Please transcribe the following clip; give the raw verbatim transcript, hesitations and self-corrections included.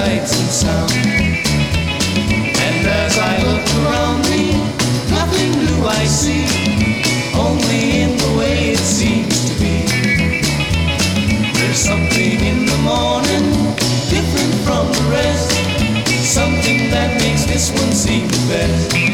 sights and sounds. And as I look around me, nothing new I see, only in the way it seems to be. There's something in the morning, different from the rest, something that makes this one seem the best.